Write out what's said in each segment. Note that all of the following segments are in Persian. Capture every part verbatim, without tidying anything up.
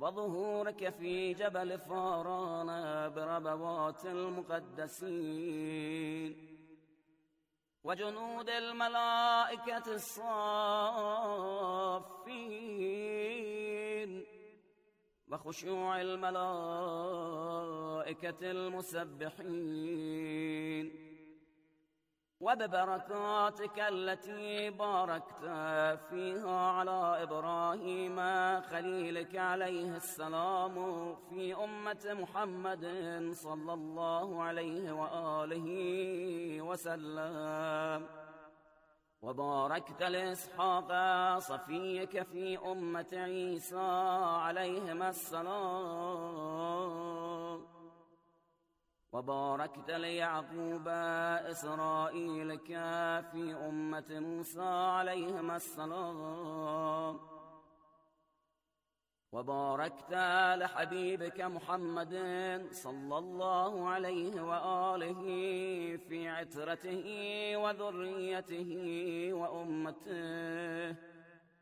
وظهورك في جبل فاران بربوات المقدسين وجنود الملائكة الصافين وخشوع الملائكة المسبحين وببركاتك التي باركت فيها على إبراهيم خليلك عليه السلام في أمة محمد صلى الله عليه وآله وسلم، وباركت لإسحاق صفيك في أمة عيسى عليهما السلام، وباركت ليعقوب إسرائيلك في أمة موسى عليهما السلام، وباركت لحبيبك محمد صلى الله عليه وآله في عترته وذريته وأمته.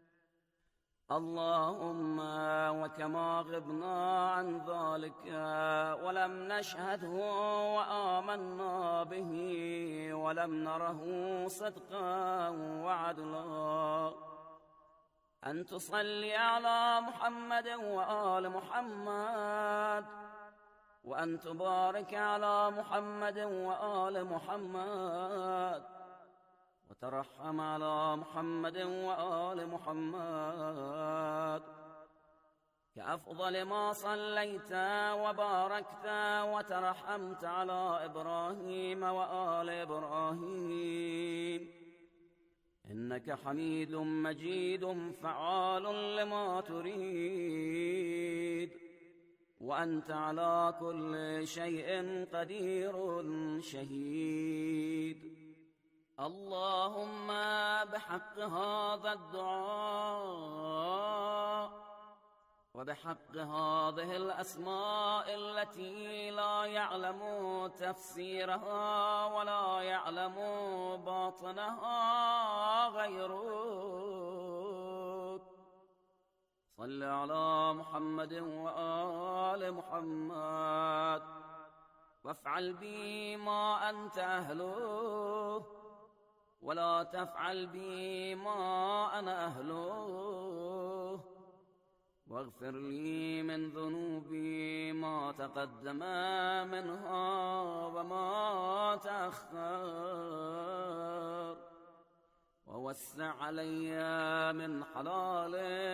اللهم وكما غبنا عن ذلك ولم نشهده وآمنا به ولم نره صدقا وعدلا، أن تصلي على محمد وآل محمد، وأن تبارك على محمد وآل محمد، وترحم على محمد وآل محمد كأفضل ما صليت وباركت وترحمت على إبراهيم وآل إبراهيم، إنك حميد مجيد فعال لما تريد، وأنت على كل شيء قدير شهيد. اللهم بحق هذا الدعاء وبحق هذه الأسماء التي لا يعلم تفسيرها ولا يعلم باطنها غيرك، صل على محمد وآل محمد وافعل بي ما أنت أهله، ولا تفعل بي ما أنا أهله، واغفر لي من ذنوبي ما تقدم منها وما تأخر، ووسع علي من حلال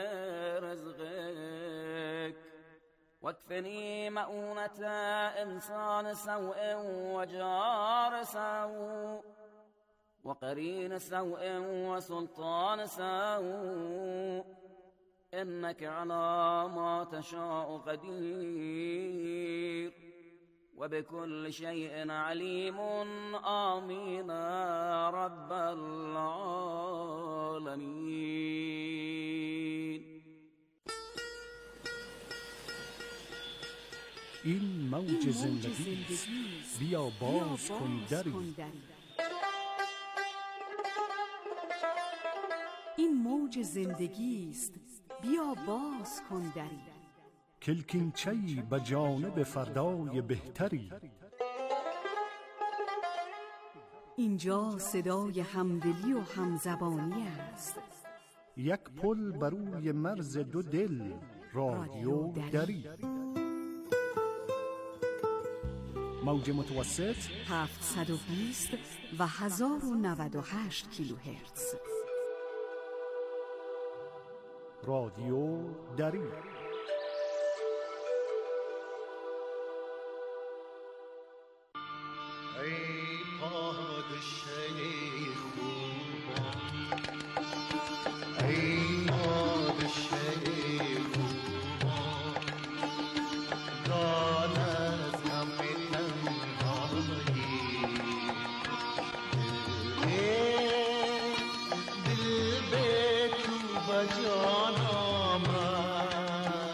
رزقك، واكفني مؤونة إنسان سوء وجار سوء وقرين سوء وسلطان سوء، إنك على ما تشاء قدير، وبكل شيء عليم. آمين رب العالمين. این موج زندگی است، بیا باز کن دری. این موج زندگی است، بیا باز کن دری. کلکینچه‌ای به جانب فردای بهتری. اینجا صدای همدلی و همزبانی است. یک پل بر روی مرز دو دل، رادیو دری. موج متوسط هفتصد و بیست و هزار و نود و هشت کیلوهرتز. رادیو دری. ای پادشه خوبان، ای پادشه خوبان، دان از همه تنهایی، دل به تو بجان آمد،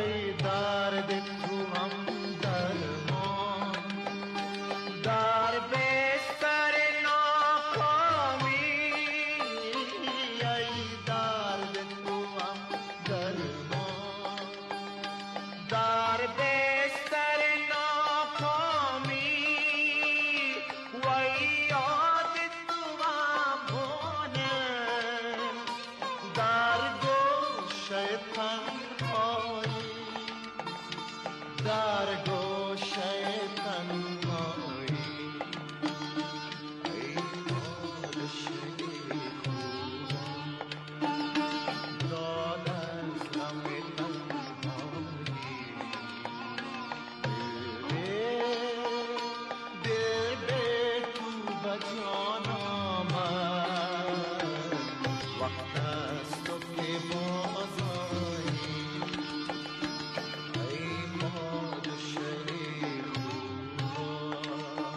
ای درد تو هم درمان، در بستر ناکامی ای درد تو هم درمان، در بستر ناکامی و یاد تو هم مانه، در گوشه تنهایی، در گوشه تنهایی ای پادشه خوب داد از غم تنهایی، دل به تو به جان آمد، وقت است تو که باز آیی ای پادشه خوب.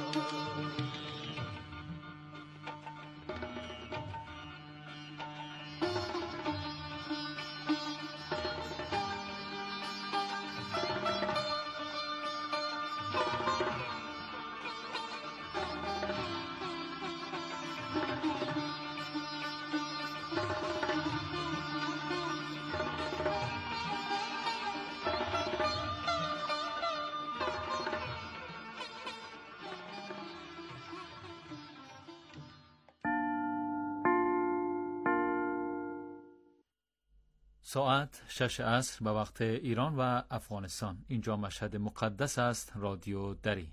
ساعت شش عصر به وقت ایران و افغانستان. اینجا مشهد مقدس است. رادیو دری.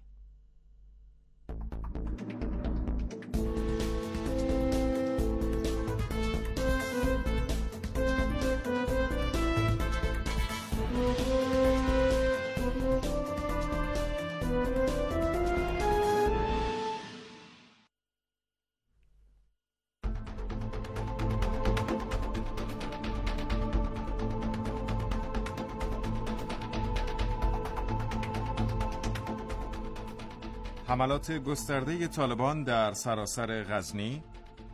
حملات گسترده طالبان در سراسر غزنی،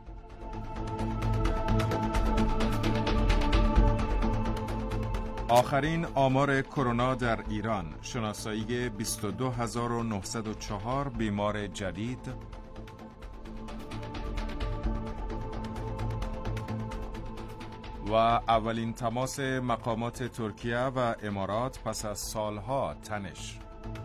آخرین آمار کرونا در ایران، شناسایی بیست و دو هزار و نهصد و چهار بیمار جدید، و اولین تماس مقامات ترکیه و امارات پس از سالها تنش.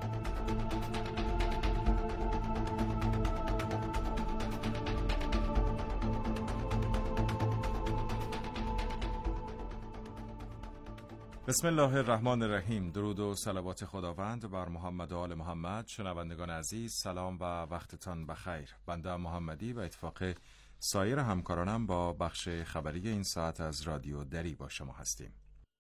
بسم الله الرحمن الرحیم. درود و صلوات خداوند بر محمد و آل محمد. شنوندگان عزیز، سلام و وقتتان بخیر. بنده محمدی و اتفاق سایر همکارانم با بخش خبری این ساعت از رادیو دری با شما هستیم.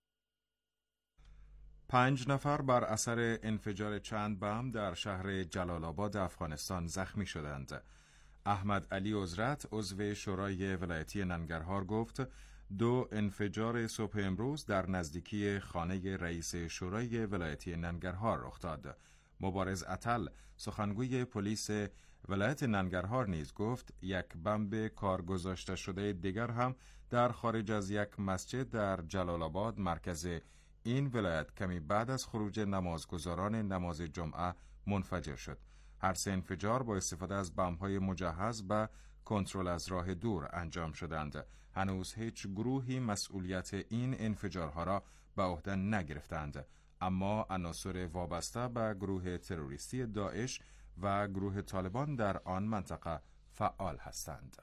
پنج نفر بر اثر انفجار چند بم در شهر جلال آباد افغانستان زخمی شدند. احمد علی عزرت، عضو شورای ولایتی ننگرهار، گفت دو انفجار صبح امروز در نزدیکی خانه رئیس شورای ولایتی ننگرهار رخ داد. مبارز عطل، سخنگوی پلیس ولایت ننگرهار، نیز گفت یک بمب کار گذاشته شده دیگر هم در خارج از یک مسجد در جلال آباد مرکز این ولایت کمی بعد از خروج نمازگزاران نماز جمعه منفجر شد. هر سه انفجار با استفاده از بمب‌های مجهز به کنترل از راه دور انجام شدند. هنوز هیچ گروهی مسئولیت این انفجارها را به عهده نگرفتند، اما عناصر وابسته به گروه تروریستی داعش و گروه طالبان در آن منطقه فعال هستند.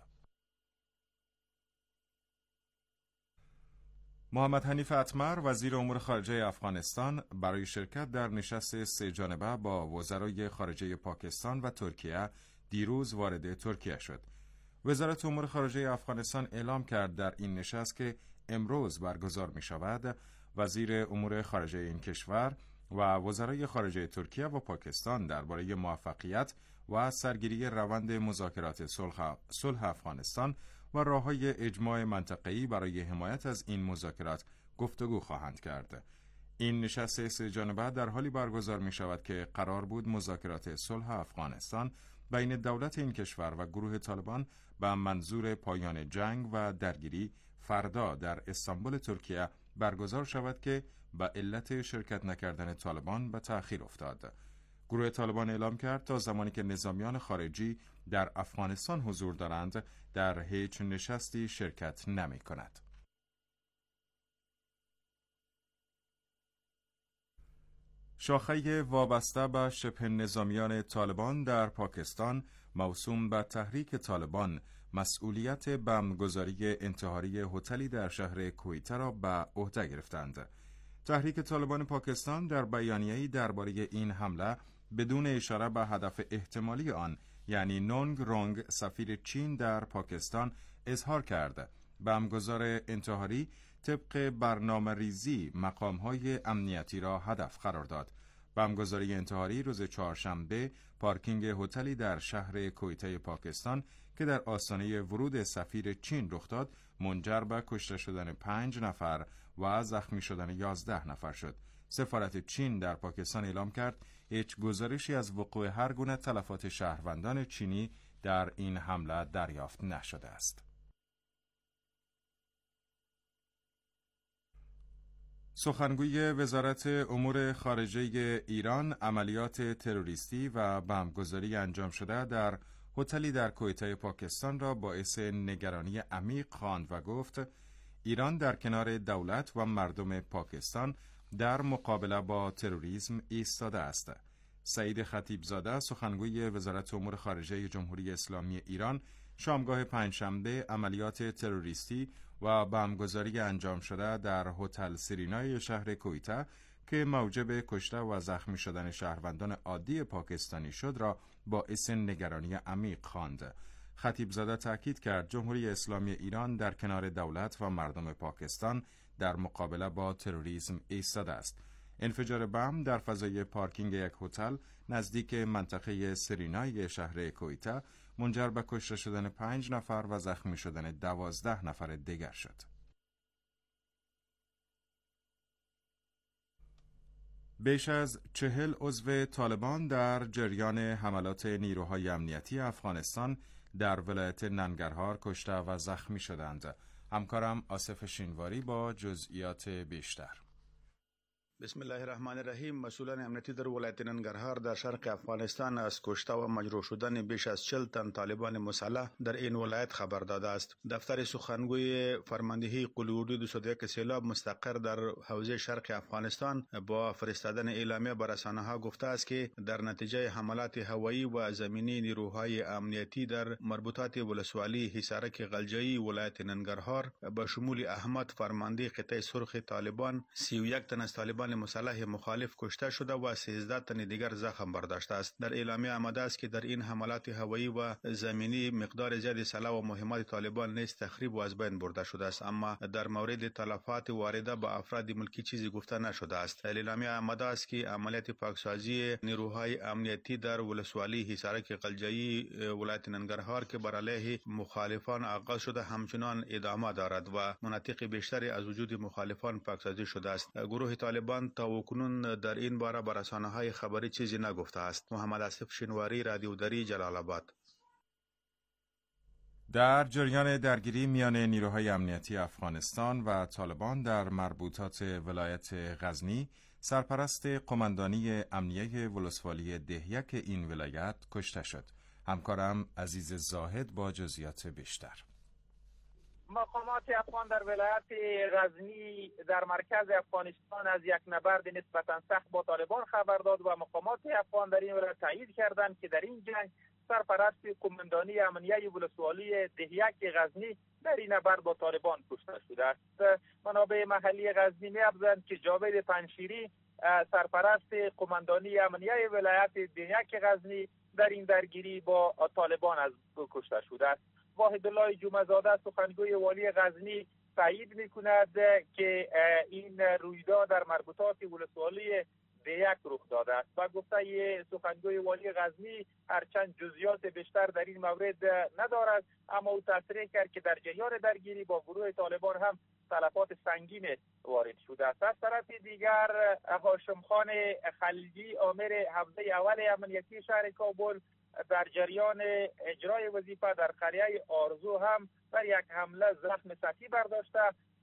محمد حنیف اتمر، وزیر امور خارجه افغانستان، برای شرکت در نشست سه جانبه با وزرای خارجه پاکستان و ترکیه دیروز وارد ترکیه شد. وزارت امور خارجه افغانستان اعلام کرد در این نشست که امروز برگزار می شود وزیر امور خارجه این کشور و وزرای خارجه ترکیه و پاکستان درباره موفقیت و سرگیری روند مذاکرات صلح صلح افغانستان و راه‌های اجماع منطقه‌ای برای حمایت از این مذاکرات گفتگو خواهند کرد. این نشست سه جانبه در حالی برگزار می شود که قرار بود مذاکرات صلح افغانستان بین دولت این کشور و گروه طالبان به منظور پایان جنگ و درگیری فردا در استانبول ترکیه برگزار شود که به علت شرکت نکردن طالبان به تأخیر افتاد. گروه طالبان اعلام کرد تا زمانی که نظامیان خارجی در افغانستان حضور دارند در هیچ نشستی شرکت نمی کند. شاخه وابسته به شبه نظامیان طالبان در پاکستان موسوم به تحریک طالبان مسئولیت بمبگذاری انتحاری هتلی در شهر کویته را به عهده گرفتند. تحریک طالبان پاکستان در بیانیه‌ای درباره این حمله بدون اشاره به هدف احتمالی آن، یعنی نونگ رونگ سفیر چین در پاکستان، اظهار کرد بمبگذار انتحاری طبق برنامه ریزی مقام‌های امنیتی را هدف قرار داد. بمبگذاری انتحاری روز چهارشنبه پارکینگ هتلی در شهر کویته پاکستان که در آستانه ورود سفیر چین رخ داد، منجر به کشته شدن پنج نفر و زخمی شدن یازده نفر شد. سفارت چین در پاکستان اعلام کرد هیچ گزارشی از وقوع هر گونه تلفات شهروندان چینی در این حمله دریافت نشده است. سخنگوی وزارت امور خارجه ایران عملیات تروریستی و بمبگذاری انجام شده در هتلی در کویته پاکستان را باعث نگرانی عمیق خواند و گفت ایران در کنار دولت و مردم پاکستان در مقابله با تروریسم ایستاده است. سعید خطیبزاده سخنگوی وزارت امور خارجه جمهوری اسلامی ایران شامگاه پنجشنبه عملیات تروریستی و بمبگذاری انجام شده در هتل سرینای شهر کویته که موجب کشته و زخمی شدن شهروندان عادی پاکستانی شد را باعث نگرانی عمیق خواند. خطیبزاده تاکید کرد جمهوری اسلامی ایران در کنار دولت و مردم پاکستان در مقابله با تروریسم ایستاده است. انفجار بمب در فضای پارکینگ یک هتل نزدیک منطقه سرینای شهر کویته منجر به کشته شدن پنج نفر و زخمی شدن دوازده نفر دیگر شد. بیش از چهل عضو طالبان در جریان حملات نیروهای امنیتی افغانستان در ولایت ننگرهار کشته و زخمی شدند. همکارم آصف شینواری با جزئیات بیشتر. بسم الله الرحمن الرحیم. مسئولان امنیتی در ولایت ننگرهار در شرق افغانستان از کشته و مجروح شدن بیش از چهل تن طالبان مسلح در این ولایت خبر داده است. دفتر سخنگوی فرماندهی قلی حدود صد و یک سیلاب مستقر در حوزه شرق افغانستان با فرستادن اعلامیه به رسانه‌ها گفته است که در نتیجه حملات هوایی و زمینی نیروهای امنیتی در مربوطات ولسوالی حصارک غلجایی ولایت ننگرهار به شمول احمد فرمانده قطعه سرخ طالبان سی و یک تن از طالبان مسلح مخالف کشته شده و سیزده تن دیگر زخم برداشته است. در اعلامیه آمده است که در این حملات هوایی و زمینی مقدار زیادی سلاح و مهمات طالبان نیز تخریب و از بین برده شده است، اما در مورد تلفات وارده به افراد ملکی چیزی گفته نشده است. اعلامیه آمده است که عملیات پاکسازی نیروهای امنیتی در ولسوالی حصارک غلجایی ولایت ننگرهار که بر علیه مخالفان آغاز شده همچنان ادامه دارد و مناطق بیشتری از وجود مخالفان پاکسازی شده است. گروه طالبان تا وکنون در این باره به رسانه‌های خبری چیزی نگفته است. محمد آصف شینواری، رادیو دری، جلال آباد. در جریان درگیری میان نیروهای امنیتی افغانستان و طالبان در مربوطات ولایت غزنی، سرپرست قماندانی امنیه ولسوالی دهیک این ولایت کشته شد. همکارم عزیز زاهد با جزئیات بیشتر. مقامات افغان در ولایت غزنی در مرکز افغانستان از یک نبرد نسبتا سخت با طالبان خبر داد و مقامات افغان در این ولایت تایید کردند که در این جنگ سرپرست قماندانی امنیه ولسوالی دهیک غزنی در این نبرد با طالبان کشته شده است. منابع محلی غزنی می‌افزایند که جاوید پنشیری سرپرست قماندانی امنیه ولایت دهیک غزنی در این درگیری با طالبان از کشته شده است. واحد الله جمعه زاده سخنگوی والی غزنی تایید می‌کند که این رویداد در مربوطات ولسوالی دهیک رخ داده است و گفته سخنگوی والی غزنی هرچند جزئیات بیشتر در این مورد ندارد، اما او تصریح کرد که در جریان درگیری با گروه طالبان هم تلفات سنگین وارد شده است. از طرف دیگر هاشم خان خلیجی آمر حوزه اول امنیتی شهر کابل در جریان اجرای وظیفه در قریه آرزو هم بر یک حمله زخم سطحی برداشته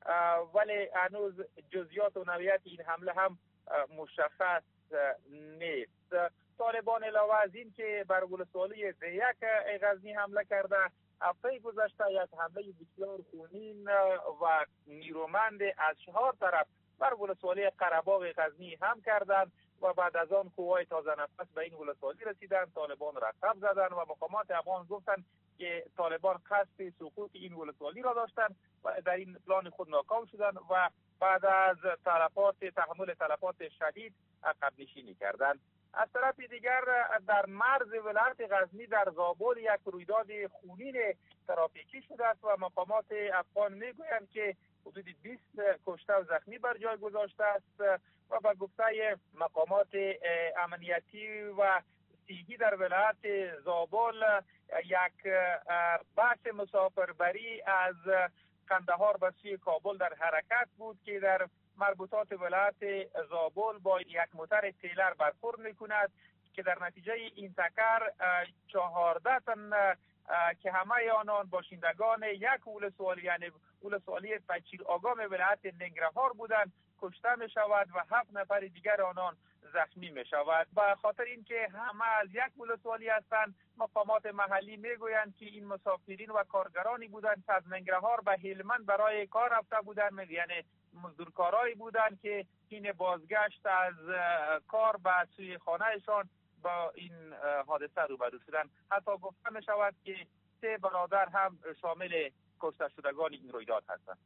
ولی هنوز جزئیات و نوعیت این حمله هم مشخص نیست. طالبان علاوه از این که بر ولسوالی دیک غزنی حمله کرده، هفته گذشته یک حمله بسیار خونین و نیرومند از چهار طرف بر ولسوالی قره‌باغ غزنی هم کردند و بعد از آن قوای تازه نفس به این ولسوالی رسیدند، طالبان را قبض زدند و مقامات افغان گفتند که طالبان قصد سقوط این ولسوالی را داشتند و در این پلان خود ناکام شدند و بعد از تلفات تحمل تلفات شدید عقب نشینی کردند. از طرف دیگر در مرز ولایت غزنی در زابل یک رویداد خونین ترافیکی شده است و مقامات افغان میگویند که حدود بیست کشته و زخمی بر جای گذاشته است و به گفته مقامات امنیتی و صحی در ولایت زابل یک بس مسافربری از قندهار به سوی کابل در حرکت بود که در مربوطات ولایت زابل با یک موتر تیلر برخورد میکند که در نتیجه این تکر چهارده تن که همه آنان باشندگان یک ولسوالی یعنی ولسوالی پچیر آگام ولایت ننگرهار بودند کشته می شود و هفت نفر دیگر آنان زخمی می شود. به خاطر اینکه همه از یک ولسوالی هستند، مقامات محلی می گویند که این مسافرین و کارگرانی بودند که از ننگرهار به هلمند برای کار رفته بودند، یعنی مزدورکارایی بودند که این بازگشت از کار به سوی خانهشان با این حادثه روبرو شدند. حتی گفته می شود که سه برادر هم شامل کشته شدگان این رویداد هستند.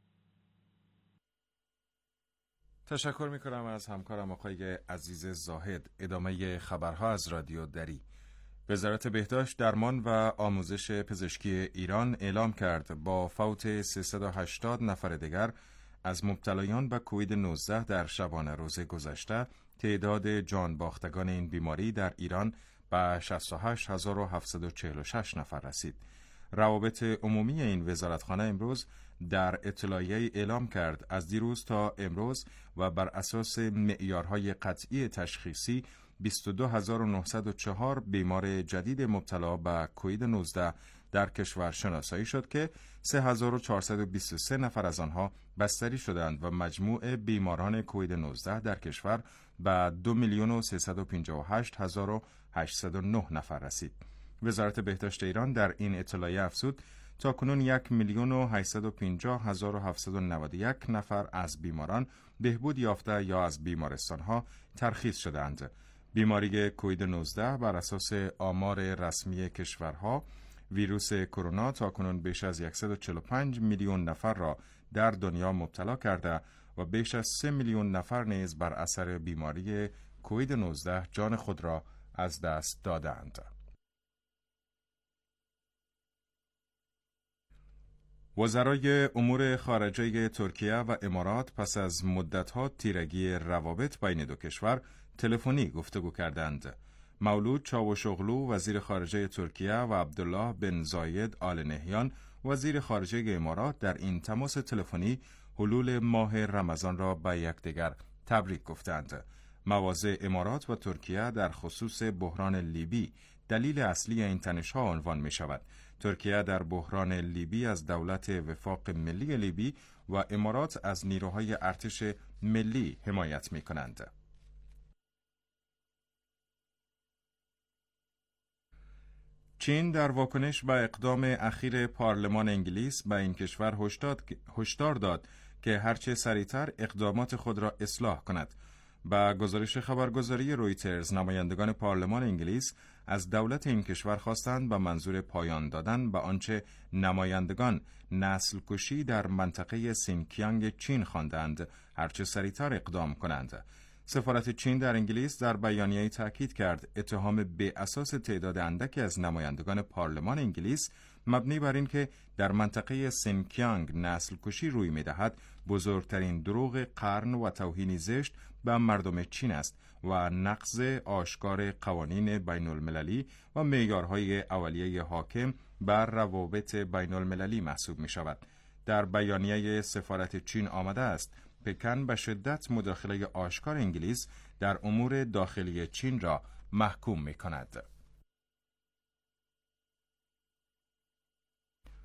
تشکر می کنم از همکارم آقای عزیز زاهد. ادامه خبرها از رادیو دری. وزارت بهداشت، درمان و آموزش پزشکی ایران اعلام کرد با فوت سیصد و هشتاد نفر دیگر از مبتلایان به کووید نوزده در شبانه روز گذشته تعداد جان باختگان این بیماری در ایران به شصت و هشت هزار و هفتصد و چهل و شش نفر رسید. روابط عمومی این وزارتخانه امروز در اطلاعیه اعلام کرد از دیروز تا امروز و بر اساس معیارهای قطعی تشخیصی بیست و دو هزار و نهصد و چهار بیمار جدید مبتلا به کووید نوزده در کشور شناسایی شد که سه هزار و چهارصد و بیست و سه نفر از آنها بستری شدند و مجموع بیماران کووید نوزده در کشور به دو میلیون و سیصد و پنجاه و هشت هزار و هشتصد و نه نفر رسید. وزارت بهداشت ایران در این اطلاعیه افزود تا کنون یک میلیون و هشتصد و پنجاه هزار و هفتصد و نود و یک نفر از بیماران بهبود یافته یا از بیمارستانها ترخیص شدند. بیماری کووید نوزده بر اساس آمار رسمی کشورها ویروس کرونا تا کنون بیش از صد و چهل و پنج میلیون نفر را در دنیا مبتلا کرده و بیش از سه میلیون نفر نیز بر اثر بیماری کووید نوزده جان خود را از دست دادند. وزرای امور خارجه ترکیه و امارات پس از مدت‌ها تیرگی روابط بین دو کشور تلفنی گفتگو کردند. مولود چاوشوغلو وزیر خارجه ترکیه و عبدالله بن زاید آل نهیان وزیر خارجه امارات در این تماس تلفنی حلول ماه رمضان را به یکدیگر تبریک گفتند. مواضع امارات و ترکیه در خصوص بحران لیبی دلیل اصلی این تنش‌ها عنوان می شود. ترکیه در بحران لیبی از دولت وفاق ملی لیبی و امارات از نیروهای ارتش ملی حمایت می کنند. چین در واکنش به اقدام اخیر پارلمان انگلیس به این کشور هشدار داد که هرچه سریعتر اقدامات خود را اصلاح کند. با گزارش خبرگزاری رویترز، نمایندگان پارلمان انگلیس از دولت این کشور خواستند به منظور پایان دادن به آنچه نمایندگان نسل کشی در منطقه سینکیانگ چین خواندند هرچه سریعتر اقدام کنند. سفارت چین در انگلیس در بیانیه‌ای تاکید کرد اتهام بی اساس تعداد اندکی از نمایندگان پارلمان انگلیس مبنی بر این که در منطقه سینکیانگ نسل کشی روی می‌دهد بزرگترین دروغ قرن و توهین زشت به مردم چین است و نقض آشکار قوانین بین المللی و معیارهای اولیه حاکم بر روابط بین المللی محسوب می شود. در بیانیه سفارت چین آمده است پکن به شدت مداخله آشکار انگلیس در امور داخلی چین را محکوم می کند.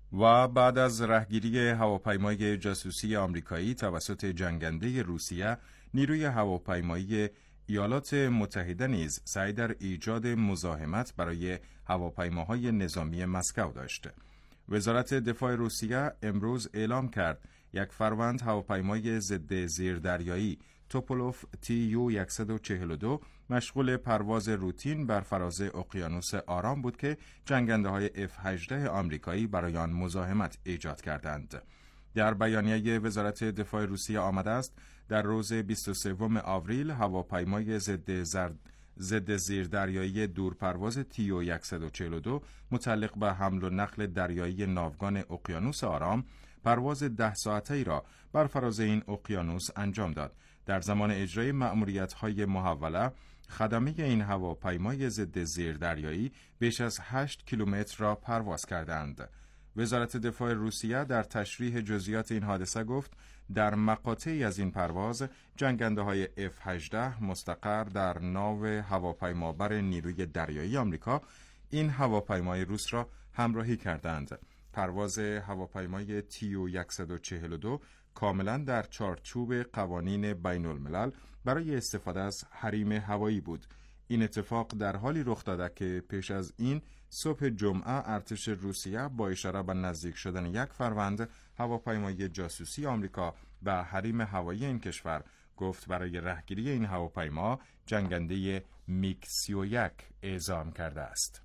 و بعد از رهگیری هواپیمای جاسوسی آمریکایی توسط جنگنده روسیه، نیروی هواپیمایی ایالات متحده نیز سعی در ایجاد مزاحمت برای هواپیماهای نظامی مسکو داشت. وزارت دفاع روسیه امروز اعلام کرد یک فروند هواپیمای ضد زیردریایی توپولوف تی یو صد و چهل و دو مشغول پرواز روتین بر فراز اقیانوس آرام بود که جنگنده های اف هجده آمریکایی برای آن مزاحمت ایجاد کردند. در بیانیه وزارت دفاع روسیه آمده است در روز بیست و سوم آوریل هواپیمای ضد زرد ضد زیردریایی دورپرواز تی یو صد و چهل و دو متعلق به حمل و نقل دریایی ناوگان اقیانوس آرام پرواز ده ساعته‌ای را بر فراز این اقیانوس انجام داد. در زمان اجرای مأموریت‌های محوله، خدمه این هواپیمای ضد زیردریایی بیش از هشت کیلومتر را پرواز کردند. وزارت دفاع روسیه در تشریح جزئیات این حادثه گفت در مقاطعی از این پرواز جنگنده‌های اف هجده مستقر در ناو هواپیمابر نیروی دریایی آمریکا این هواپیمای روس را همراهی کردند. پرواز هواپیمای تی یو صد و چهل و دو کاملا در چارچوب قوانین بین الملل برای استفاده از حریم هوایی بود. این اتفاق در حالی رخ داده که پیش از این صبح جمعه ارتش روسیه با اشاره به نزدیک شدن یک فروند هواپیمای جاسوسی آمریکا به حریم هوایی این کشور گفت برای رهگیری این هواپیما جنگنده میگ سی و یک اعزام کرده است.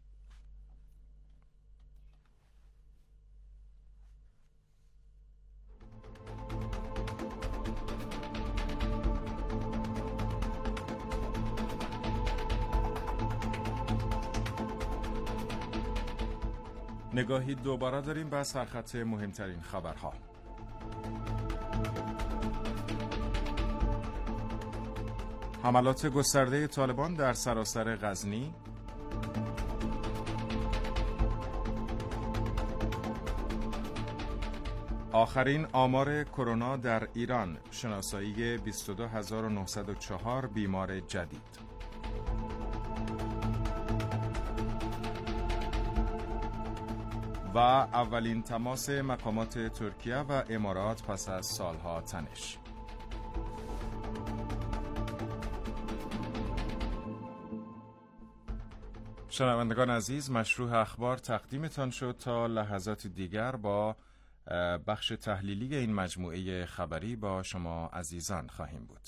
نگاهی دوباره داریم به سرخط مهمترین خبرها. حملات گسترده طالبان در سراسر غزنی، آخرین آمار کرونا در ایران، شناسایی بیست و دو هزار و نهصد و چهار بیمار جدید. و اولین تماس مقامات ترکیه و امارات پس از سالها تنش. شنوندگان عزیز، مشروع اخبار تقدیمتان شد. تا لحظات دیگر با بخش تحلیلی این مجموعه خبری با شما عزیزان خواهیم بود.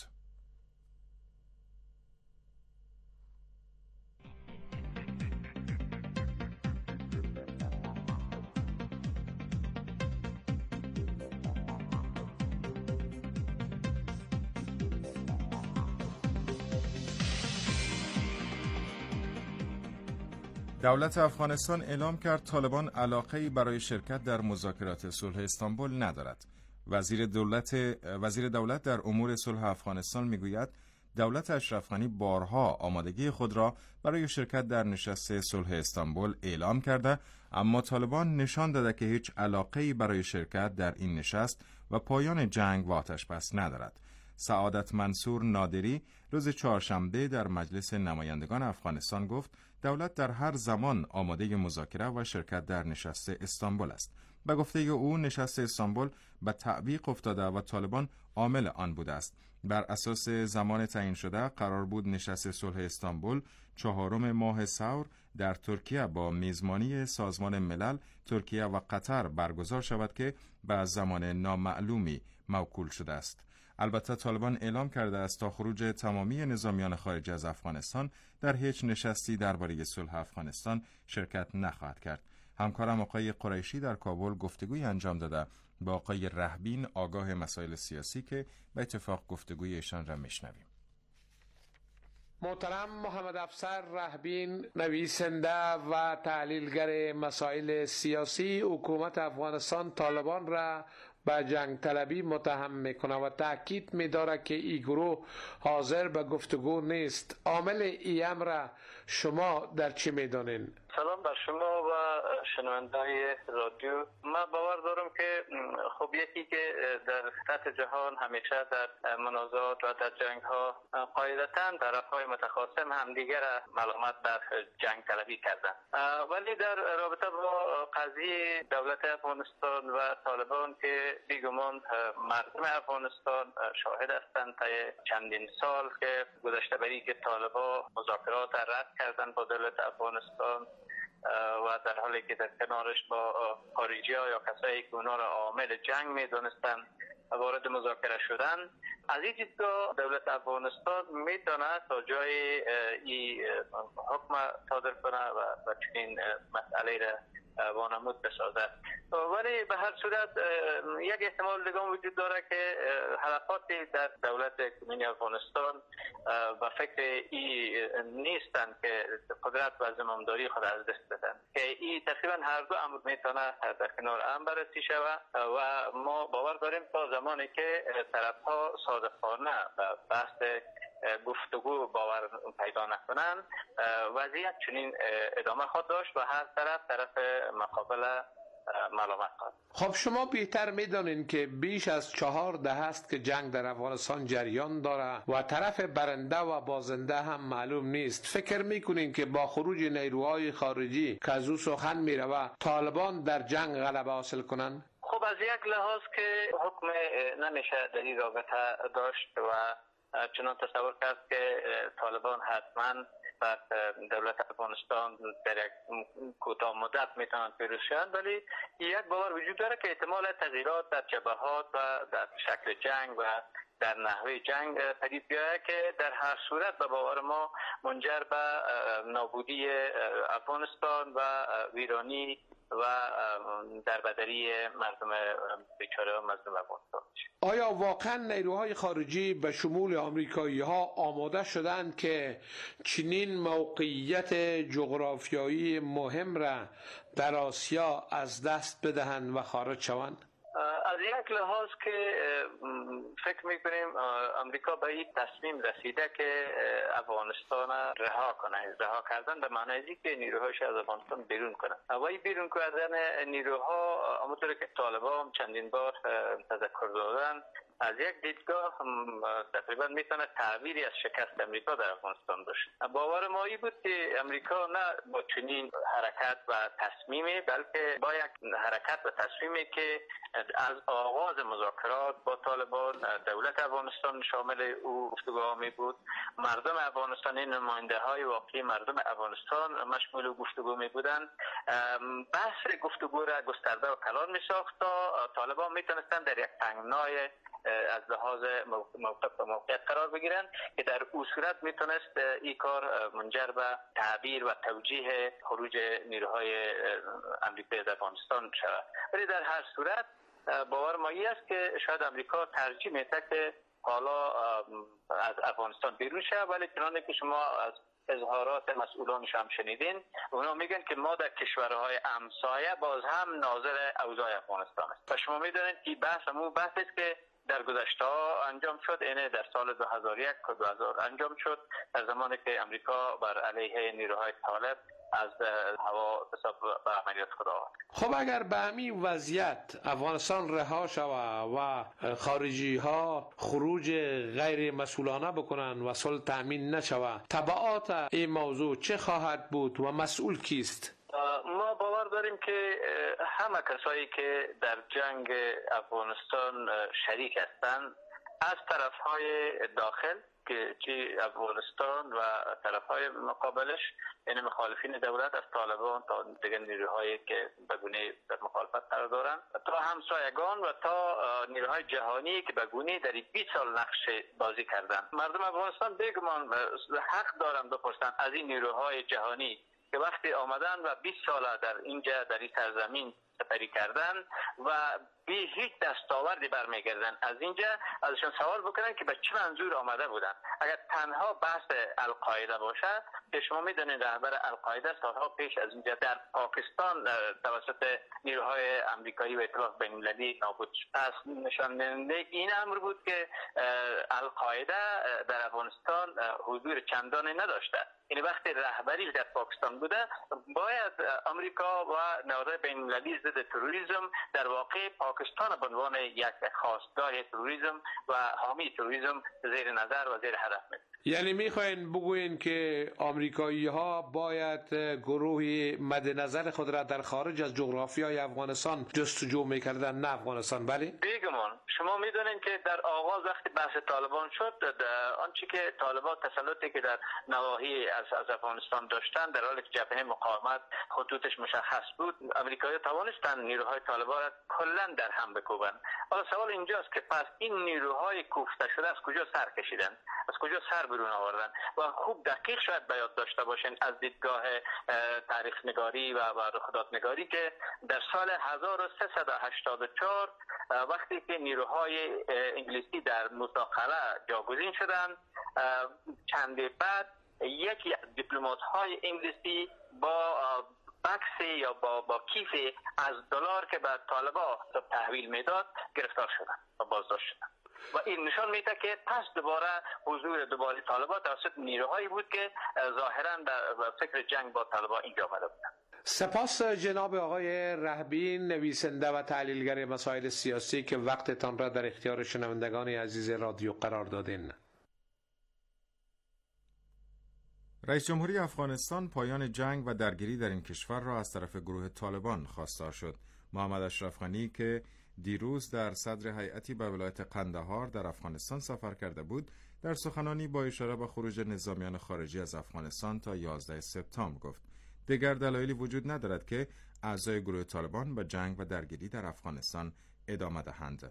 دولت افغانستان اعلام کرد طالبان علاقه‌ای برای شرکت در مذاکرات صلح استانبول ندارد. وزیر دولت وزیر دولت در امور صلح افغانستان میگوید دولت اشرف غنی بارها آمادگی خود را برای شرکت در نشست صلح استانبول اعلام کرده، اما طالبان نشان داده که هیچ علاقه‌ای برای شرکت در این نشست و پایان جنگ و آتش‌بس ندارد. سعادت منصور نادری روز چهارشنبه در مجلس نمایندگان افغانستان گفت دولت در هر زمان آماده مذاکره و شرکت در نشست استانبول است. به گفته او نشست استانبول به تعویق افتاده و طالبان عامل آن بوده است. بر اساس زمان تعیین شده قرار بود نشست صلح استانبول چهارم ماه ثور در ترکیه با میزبانی سازمان ملل، ترکیه و قطر برگزار شود که به زمان نامعلومی موکول شده است. البته طالبان اعلام کرده است تا خروج تمامی نظامیان خارجی از افغانستان در هیچ نشستی درباره صلح افغانستان شرکت نخواهد کرد. همکارم آقای قریشی در کابل گفتگوی انجام داده با آقای رهبین آگاه مسائل سیاسی که به اتفاق گفتگوی ایشان را میشنویم. محترم محمد افسر رهبین، نویسنده و تحلیلگر مسائل سیاسی، حکومت افغانستان طالبان را به جنگ طلبی متهم میکنه و تاکید می‌داره که این گروه حاضر به گفتگو نیست. عامل این امر شما در چی میدانین؟ سلام بر شما و شنونده‌های رادیو. من باور دارم که خب خب یکی که در سطح جهان همیشه در منازعات و در جنگ ها قاعدتاً طرف‌های متخاصم همدیگر را ملامت در جنگ طلبی کردند، ولی در رابطه با قضیه دولت افغانستان و طالبان که بیگمان مردم افغانستان شاهد هستند تا چندین سال که گذشته بری که طالبان مذاکرات رد کردند با دولت افغانستان و در حالی که در کنارش با خارجی ها یا کسایی که اونا را عامل جنگ می دونستن وارد مذاکره شدن. از این دیدگاه دولت افغانستان میتونه تا جای این حکم صادر کنه و چنین مسئله را وانمود بسازد. ولی به هر صورت یک احتمال دیگه وجود داره که حلقاتی در دولت کمونی افغانستان و فکر ای نیستند که قدرت و زمامداری خود از دست بدن، که ای تقریبا هر دو امر میتونه در کنار هم بررسی شود و ما باور داریم تا زمانی که طرف‌ها صادقانه و بحث گفتگو باور پیدا نکنن وضعیت چنین ادامه خواهد داشت و هر طرف طرف مقابل ملامت خواهد. خب شما بهتر میدانین که بیش از چهار دهه است که جنگ در افغانستان جریان داره و طرف برنده و بازنده هم معلوم نیست. فکر میکنین که با خروج نیروهای خارجی که از او سخن میروه طالبان در جنگ غلبه حاصل کنن؟ خب از یک لحاظ که حکم نمیشه در این رابطه داشت و چنان تصور کرد که طالبان حتما بر دولت افغانستان در یک کوتاه مدت میتونن پیروز شوند، ولی یک باور وجود داره که احتمال تغییرات در جبهات و در شکل جنگ و در نحوه جنگ پدید بیاید که در هر صورت به باور ما منجر به نابودی افغانستان و ویرانی و دربدری مردم بیچاره و مظلوم افغانستان. آیا واقعا نیروهای خارجی به شمول آمریکایی ها آماده شدند که چنین موقعیت جغرافیایی مهم را در آسیا از دست بدهند و خارج شوند؟ از یک لحاظ که فکر میکنیم امریکا به این تصمیم رسیده که افغانستان رها کنه. رها کردن به معنی ازی که نیروهاش از افغانستان بیرون کنه و این بیرون کردن نیروها همونطور که طالبان چندین بار تذکر دادن از یک دیدگاه تقریبا میتونه تعبیری از شکست امریکا در افغانستان باشه. باور ما این بود که امریکا نه با چنین حرکت و تصمیمی بلکه با یک حرکت و تصمیمی که از آغاز مذاکرات با طالبان دولت افغانستان شامل او گفتگوها می بود، مردم افغانستانی نماینده های واقعی مردم افغانستان مشمول گفتگو می بودن، بحث گفتگو را گسترده و کلان می ساخت تا طالبان میتونستن در یک تنگنای از لحاظ موقف و موقعیت قرار بگیرن که در اون صورت میتونست این کار منجر به تعبیر و توجیه خروج نیروهای امریکایی از افغانستان شود. ولی در هر صورت باور ما این است که شاید امریکا ترجیح میده که حالا از افغانستان بیرون شود، ولی چنانه که شما از اظهارات مسئولانش هم شنیدین اونا میگن که ما در کشورهای همسایه باز هم ناظر اوضاع افغانستان است و شما میدونید که بحث همون بحث است که در گذشته ها انجام شد، اینه در سال دو هزار و یک و دو هزار انجام شد در زمانی که امریکا بر علیه نیروهای طالب از هوا حساب به عملیات خود آورد. خب اگر به همین وضعیت افغانستان رها شود و خارجی ها خروج غیر مسئولانه بکنن و صلح تامین نشود، تبعات این موضوع چه خواهد بود و مسئول کیست؟ ما باور داریم که همه کسایی که در جنگ افغانستان شریک هستند از طرفهای داخل که چی افغانستان و طرفهای مقابلش یعنی مخالفین دولت از طالبان تا دیگر نیروهایی که بگونه در مخالفت قرار دارن تا همسایگان و تا نیروهای جهانی که بگونه در بیست سال نقش بازی کردن. مردم افغانستان بیگمان حق دارن بپرسن از این نیروهای جهانی که وقتی آمدن و بیست ساله در اینجا در این سرزمین سپری کردن و بی هیچ دستاوردی برمیگردن از اینجا ازشون سوال بکنن که به چه منظور آمده بودن. اگر تنها بحث القاعده باشه که شما میدونید رهبر القاعده سالها پیش از اینجا در پاکستان توسط نیروهای امریکایی و ائتلاف بین‌المللی نابود شد. پس نشان دهنده این امر بود که القاعده در افغانستان حضور چندانی نداشته. یعنی وقتی رهبری در پاکستان بوده باید امریکا و نهادهای بین‌المللی ضد تروریسم در واقع پاکستان به عنوان یک خواستگاه تروریسم و حامی تروریسم زیر نظر و زیر هدف می‌گیرد. یعنی میخواین بگوین که آمریکایی ها باید گروهی مد نظر خود را در خارج از جغرافیای افغانستان جستجو میکردن، نه افغانستان؟ بله بیگمان شما میدونین که در آغاز وقتی بحث طالبان شد، آنچه که طالبان تسلطی که در نواحی از از افغانستان داشتن، در حالی که جبهه مقاومت خطوطش مشخص بود، آمریکایی‌ها توانستند نیروهای طالبان را کلا در هم بکوبند. حالا سوال اینجاست که پس این نیروهای کوفته شده از کجا سر کشیدن؟ از کجا سر برون آوردن؟ و خوب دقیق شاید به یاد داشته باشین از دیدگاه تاریخ نگاری و رخداد نگاری که در سال هزار و سیصد و هشتاد و چهار وقتی که نیروهای انگلیسی در موسی جاگزین شدند، چند بعد یکی از دیپلمات‌های انگلیسی با بکس یا با با کیف از دلار که به طالبان تحویل میداد گرفتار شدند و بازداشت شدند. و این نشان میده که پس دوباره حضور دوباره طالبان توسط نیروهایی بود که ظاهرا در فکر جنگ با طالبان اینجا آمده بودند. سپاس جناب آقای رهبین، نویسنده و تحلیلگر مسائل سیاسی که وقتتان را در اختیار شنوندگان عزیز رادیو قرار دادین. رئیس جمهوری افغانستان پایان جنگ و درگیری در این کشور را از طرف گروه طالبان خواستار شد. محمد اشرف غنی که دیروز در صدر هیئتی به ولایت قندهار در افغانستان سفر کرده بود، در سخنانی با اشاره به خروج نظامیان خارجی از افغانستان تا یازده سپتامبر گفت دیگر دلایلی وجود ندارد که اعضای گروه طالبان به جنگ و درگیری در افغانستان ادامه دهند.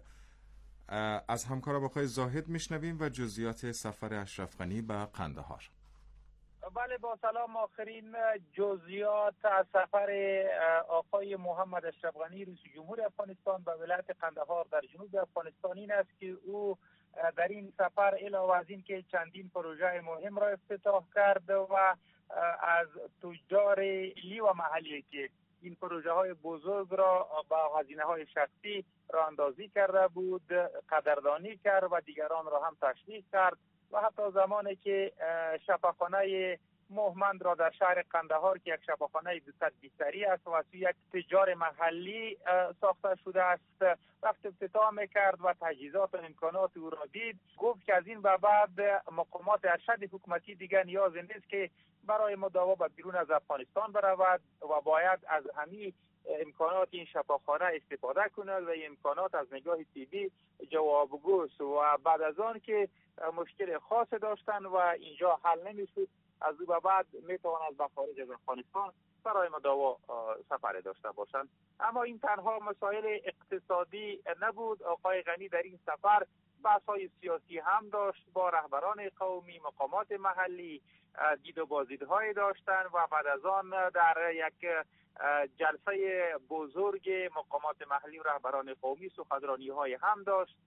از همکارم آقای زاهد میشنویم و جزئیات سفر اشرف غنی به قندهار. بله، با سلام. آخرین جزئیات از سفر آقای محمد اشرف غنی رئیس جمهور افغانستان به ولایت قندهار در جنوب افغانستان این است که او در این سفر علاوه از این که چندین پروژه مهم را افتتاح کرد و از تجار ملی و محلی که این پروژه های بزرگ را با هزینه های شخصی را اندازی کرده بود قدردانی کرد و دیگران را هم تشویق کرد و حتی زمانی که شفاخانه مهمند را در شهر قندهار که یک شفاخانه دوصد بیستری است و یک تجار محلی ساخته شده است وقت افتتاح میکرد و تجهیزات و امکانات او را دید، گفت که از این به بعد مقامات ارشد حکومتی دیگر نیاز نیست که برای مداوا به بیرون از افغانستان برود و باید از همه امکانات این شفاخانه استفاده کند و این امکانات از نگاه طبی جوابگوست و بعد از آن که مشکل خاص داشتن و اینجا حل نمیشد از او به بعد میتواند به خارج از افغانستان برای مداوا سفر داشته باشند. اما این تنها مسائل اقتصادی نبود. آقای غنی در این سفر بحث‌های سیاسی هم داشت، با رهبران قومی، مقامات محلی دید و بازدیدهای داشتند و بعد از آن در یک جلسه بزرگ مقامات محلی و رهبران قومی سخنرانی‌های هم داشت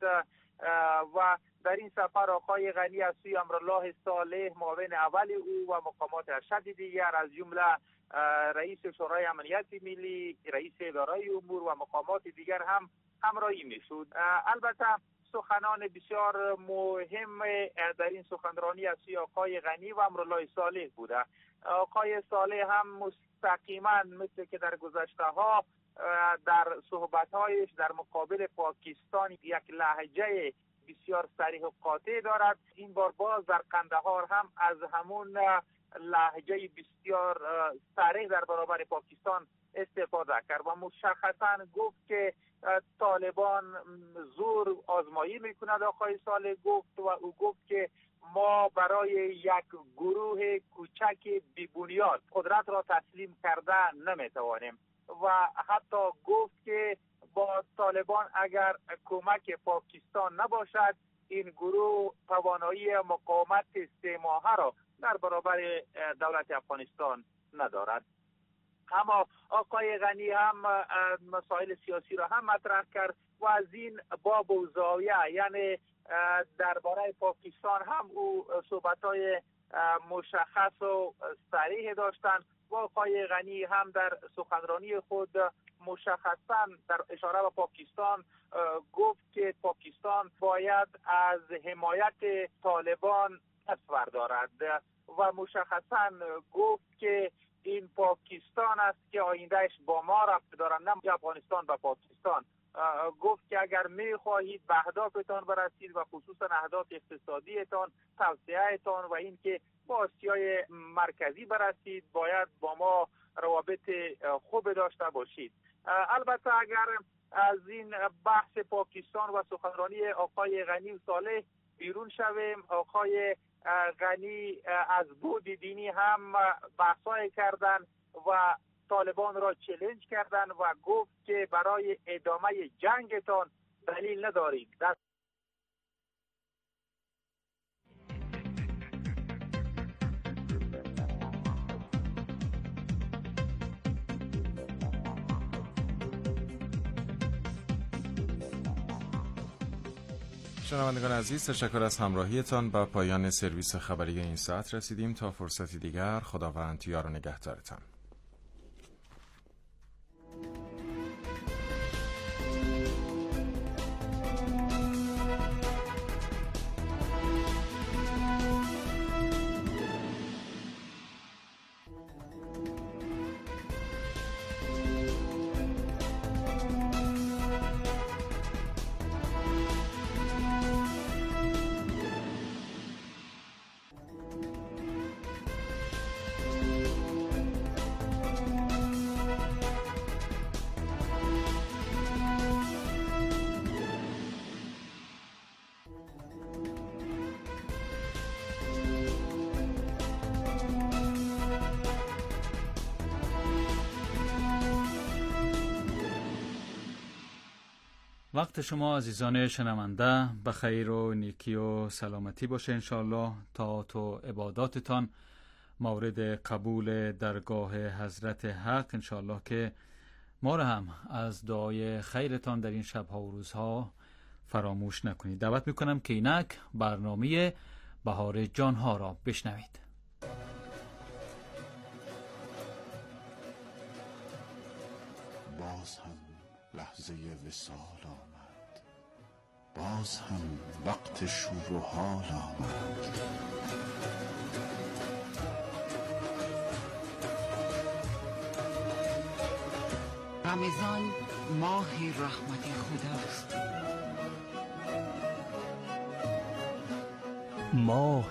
و در این سفر آقای غنی از سوی امرالله صالح معاون اول او و مقامات ارشد دیگر از جمله رئیس شورای امنیت ملی، رئیس اداره امور و مقامات دیگر هم همراهی می‌شد. البته سخنان بسیار مهم در این سخنرانی از سوی آقای غنی و امرالله صالح بوده. آقای صالح هم مستقیما مثل که در گذشته ها در صحبت‌هایش در مقابل پاکستان یک لهجه بسیار صریح و قاطع دارد، این بار باز در قندهار هم از همون لهجه بسیار صریح در برابر پاکستان استفاده کرد و مشخصا گفت که طالبان زور آزمایی میکند. آقای صالح گفت و او گفت که ما برای یک گروه کوچک بی بنیاد قدرت را تسلیم کرده نمیتوانیم و حتی گفت که با طالبان اگر کمک پاکستان نباشد این گروه توانایی مقاومت سه ماهه را در برابر دولت افغانستان ندارد. اما آقای غنی هم مسائل سیاسی را هم مطرح کرد و از این باب و زاویه یعنی درباره پاکستان هم او صحبت‌های مشخص و صریح داشتند و آقای غنی هم در سخنرانی خود مشخصا در اشاره به پاکستان گفت که پاکستان باید از حمایت طالبان دست بردارد و مشخصا گفت که این پاکستان است که آیندهش با ما ربط دارد، نه افغانستان با پاکستان. گفت که اگر میخواهید به اهدافتان برسید و خصوصا اهداف اقتصادیتان، توسعهتان و این که با آسیای مرکزی برسید، باید با ما روابط خوب داشته باشید. البته اگر از این بحث پاکستان و سخنرانی آقای غنی و صالح بیرون شویم، آقای غنی از بود دینی هم بحثای کردن و طالبان را چالش کردن و گفت که برای ادامه جنگتان دلیل ندارید. شنوندگان عزیز، تشکر از همراهیتان. با پایان سرویس خبری این ساعت رسیدیم. تا فرصتی دیگر، خداوند یار و نگهدارتان. وقت شما عزیزان شنونده به خیر و نیکی و سلامتی باشه انشاءالله. تا تو عباداتتان مورد قبول درگاه حضرت حق انشاءالله که ما را هم از دعای خیرتان در این شبها و روزها فراموش نکنید. دعوت میکنم که اینک برنامه بهار جانها را بشنوید. باز هم لحظه وصال آمد، باز هم وقت شور و حال آمد. رمضان ماه رحمت خداست، ماه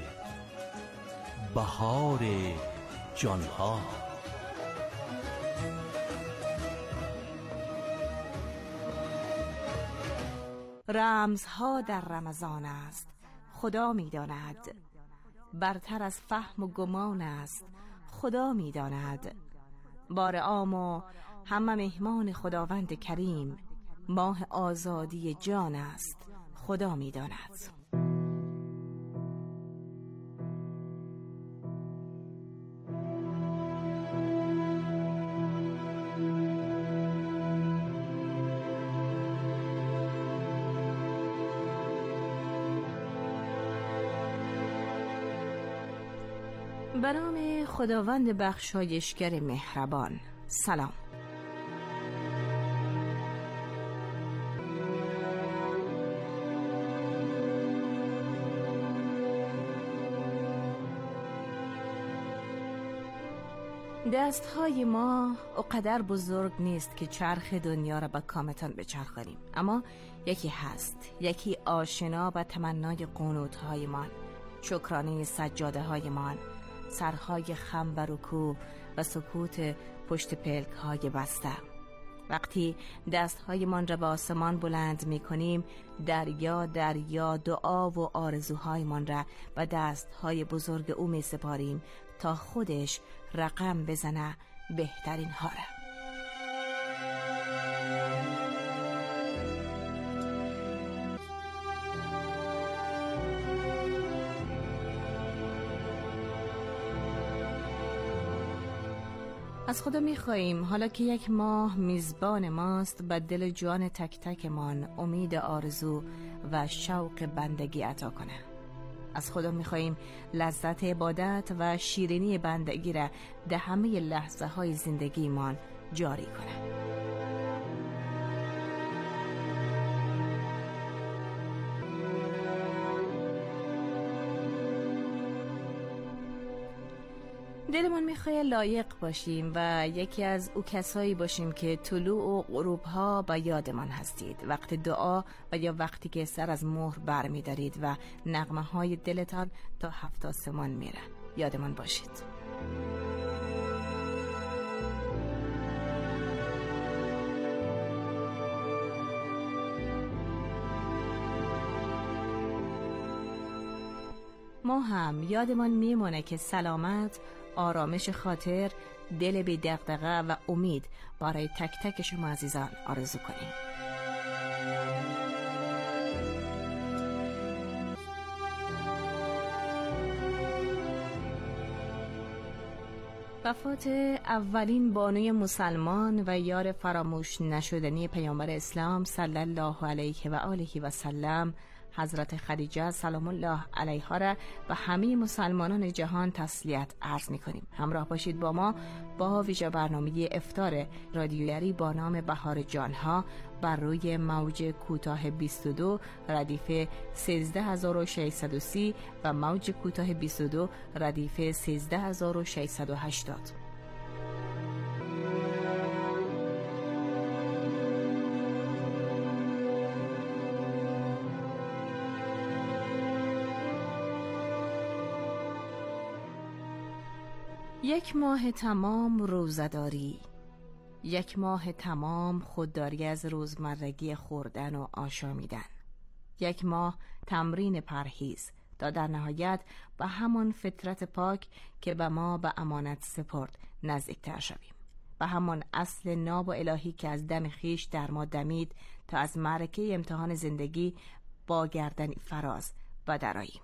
بهار جانها. رمزها در رمضان است خدا می داند، برتر از فهم و گمان است خدا می داند. بار عام و همه مهمان خداوند کریم، ماه آزادی جان است خدا می داند. به نام خداوند بخشایشگر مهربان. سلام. دستهای ما اقدر بزرگ نیست که چرخ دنیا را به کامتان بچرخانیم، اما یکی هست، یکی آشنا به تمنای قنوت‌های ما، شکرانه سجاده های ما، سرهای خم و رکوع و سکوت پشت پلک های بسته. وقتی دستهای من را به آسمان بلند می کنیم، دریا دریا دعا و آرزوهای من را به دستهای بزرگ او می سپاریم تا خودش رقم بزنه بهترین ها را. از خدا می‌خواهیم حالا که یک ماه میزبان ماست، به دل جان تک تکمان امید آرزو و شوق بندگی عطا کنه. از خدا می‌خواهیم لذت عبادت و شیرینی بندگی را در همه لحظه های زندگیمان جاری کنه. دلمون میخواد لایق باشیم و یکی از او کسایی باشیم که طلوع و غروب ها با یادمان هستید، وقت دعا و یا وقتی که سر از مهر بر میدارید و نغمه های دلتان تا هفت آسمان میرن. یادمان باشید. ما هم یادمان میمونه که سلامت، آرامش خاطر، دل بی دغدغه و امید برای تک تک شما عزیزان آرزو کنیم. وفات اولین بانوی مسلمان و یار فراموش نشدنی پیامبر اسلام صلی الله علیه و آله و سلم، حضرت خدیجه سلام الله علیها را و همه مسلمانان جهان تسلیت عرض می کنیم. همراه باشید با ما با ویژه برنامه افطار رادیویی با نام بهار جانها بر روی موج کوتاه بیست و دو ردیف سیزده هزار و ششصد و سی و موج کوتاه بیست و دو ردیف سیزده هزار و ششصد و هشتاد. یک ماه تمام روزداری، یک ماه تمام خودداری از روزمرگی خوردن و آشامیدن، یک ماه تمرین پرهیز تا در نهایت به همان فطرت پاک که به ما به امانت سپرد نزدیکتر شویم، به همان اصل ناب و الهی که از دم خیش در ما دمید تا از معرکه امتحان زندگی با گردنی فراز بدرآییم.